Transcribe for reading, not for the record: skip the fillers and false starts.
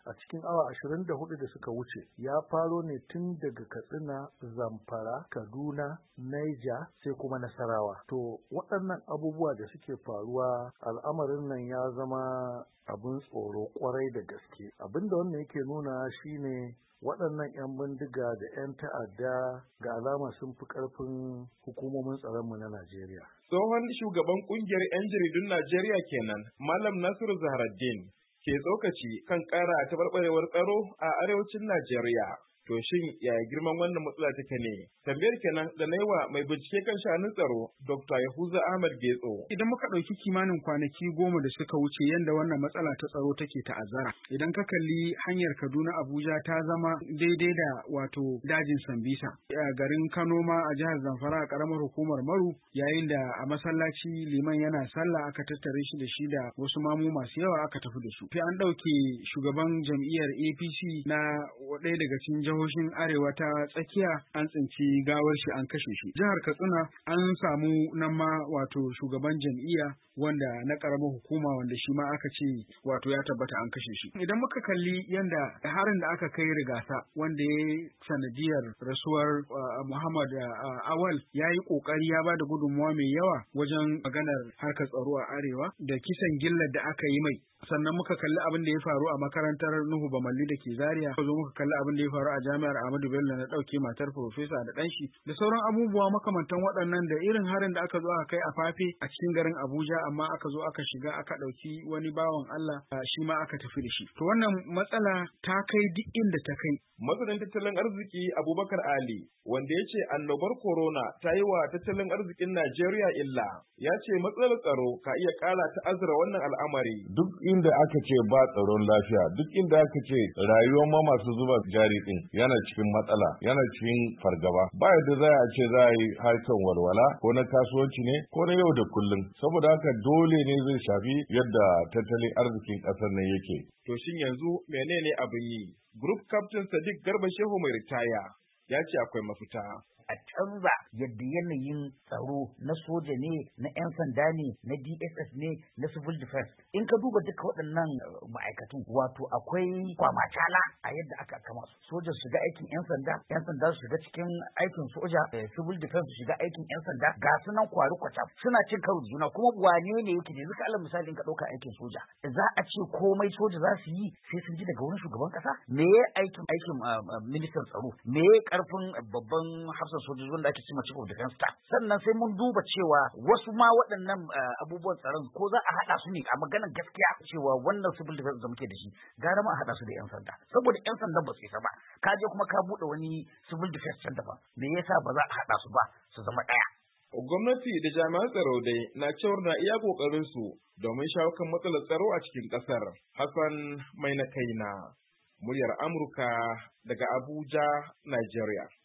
a cikin awa 24 da suka wuce ya faro ne tun daga Katsina, Zamfara, Kaduna, Niger sai kuma Nasarawa. To waɗannan abubuwa da suke faruwa, al'amarin nan ya zama abin tsoro kwarai da gaske. Abin da wannan yake nuna shine waɗannan 'yan bindiga da 'yan ta'adda ga alama sun fi ƙarfin hukumomin tsaronmu na Najeriya. Tsohon shugaban ƙungiyar 'yan jaridun Najeriya kenan, Malam Nasiru Zahraddeen, ke tsokaci kan ƙara taɓarɓarewar tsaro a arewacin Najeriya. To shin yaya girman wannan matsala take ne? Tambayar kenan da na yi wa mai bincike kan sha'anin tsaro, Dr. Yahuza Ahmad Getso. Idan muka ɗauki kimanin kwanaki 10 da suka wuce yadda wannan matsala ta tsaro take ta'azzara. Idan ka kalli hanyar Kaduna Abuja ta zama daidai da wato dajin Sambisa. A garin Kano ma a jihar Zamfara a ƙaramar hukumar Maru, yayin da a masallaci liman yana sallah aka tattare shi da wasu mamu masu yawa aka tafi da su. Sai an ɗauke shugaban jam'iyyar APC na ɗaya daga cikin jihohin arewa ta tsakiya, an tsinci gawar shi an kashe shi. Jihar Katsina an samu nan ma wato shugaban jam'iyya wanda na karamar hukuma wanda shi ma aka ce wato ya tabbata an kashe shi. Idan muka kalli yanda harin da aka kai Rigasa wanda ya sanadiyar rasuwar Muhammad Awal, ya yi kokari ya bada gudunmuwa mai yawa wajen maganar harkar tsaro a arewa da kisan gillar da aka yi mai. Sannan muka kalli abin da ya faru a makarantar Nuhu Bamalli da ke Zaria, zo muka kalli abin da ya faru a jami'ar Ahmadu Bello na ɗauke matar Profesa da ɗanshi da sauran abubuwa makamantan waɗannan, da irin harin da aka zo aka kai a Fafe a cikin garin Abuja, amma aka zo aka shiga aka ɗauki wani bawan Allah shi ma aka tafi da shi. To wannan matsala ta kai duk inda ta kai. Masanin tattalin arziki Abubakar Ali, wanda ya ce annobar corona ta yi wa tattalin arzikin Najeriya illa, ya ce matsalar tsaro ka iya ƙara ta'azzara wannan al'amari. Duk inda aka ce ba tsaron lafiya, duk inda aka ce rayuwar ma masu zuba jari din yana cikin matsala, yana cikin fargaba. Ba yadda za a ce za a yi harkar walwala ko na kasuwanci ne ko na yau da kullum. Saboda haka dole ne zai shafi yadda tattalin arzikin ƙasar nan yake. To shin yanzu menene abin yi? Group Captain Sadiq Garba Shehu mai ritaya ya ce akwai mafita. A canza yadda yanayin tsaro na soja ne, na 'yan sanda ne, na DSS ne, na civil defense. In ka duba duka waɗannan ma'aikatu, wato akwai kwamacala a yadda aka kama su. Soja su shiga aikin 'yan sanda su shiga cikin aikin soja, civil defense su shiga aikin 'yan sanda. Ga su nan kwari kwata suna cin karo da juna, kuma wane ne yake ne? Zuka alal misali ka ɗauka aikin soja, za a ce komai soja za su yi sai sun ji daga wurin shugaban ƙasa? Me ya aikin ministan tsaro? Me ya ƙarfin babban hafsa sojoji wanda ake cima chief of defense staff? Sannan sai mun duba cewa wasu ma waɗannan abubuwan tsaron ko za a haɗa su ne a maganar gaskiya, cewa wannan civil defense da muke da shi gara ma a haɗa su da 'yan sanda, saboda 'yan sanda ba su isa ba. Ka je kuma ka buɗe wani civil defense can daban, me yasa ba za a haɗa su ba su zama ɗaya? Gwamnati da jami'an tsaro dai na cewar na iya ƙoƙarin su domin shawo kan matsalar tsaro a cikin ƙasar. Hassan Mai na kaina, muryar Amurka daga Abuja, Nigeria.